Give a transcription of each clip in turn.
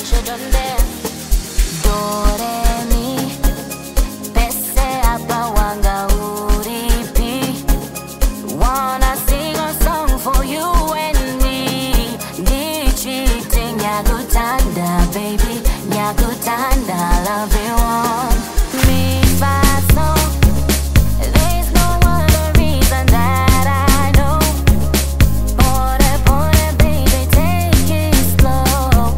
you done there. Do re mi, pese apa wanga uripi. Wanna sing a song for you and me. Di cheating nyakutanda baby, nyakutanda love you on. Mi fa so. There's no other reason that I know. Pore baby, take it slow,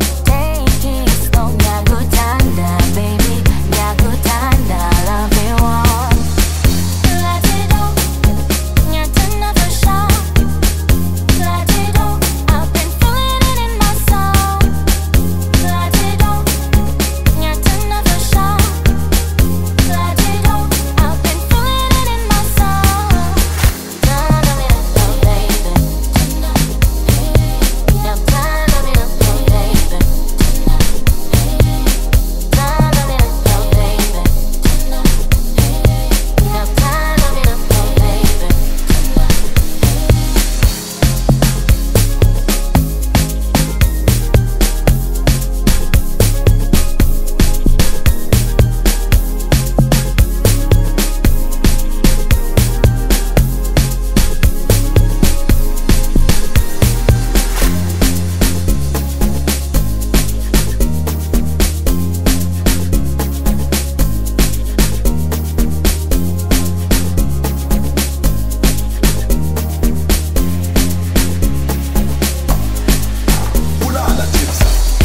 nyakutanda baby, nyakutanda love you on. Let it go, nyatana for sure. Let it go, I've been feeling it in my soul. Let it go, nyatana for sure. Let it go, I've been feeling it in my soul. Turn on me up, baby. Now turn on me up, baby. Turn on me up, baby. Now turn on me up, baby. Ulala chips.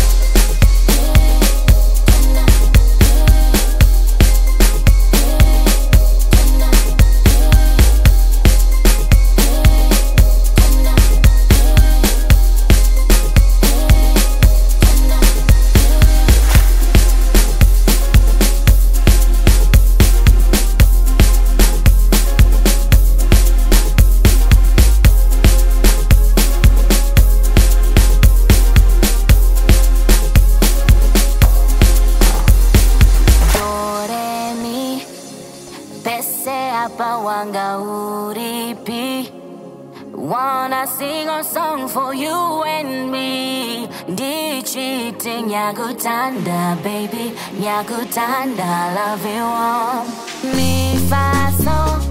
Do re mi, pese apa wanga uripi. Wanna sing a song for you and me. Di cheating nyakutanda baby, nyakutanda love you on. Mi fa so.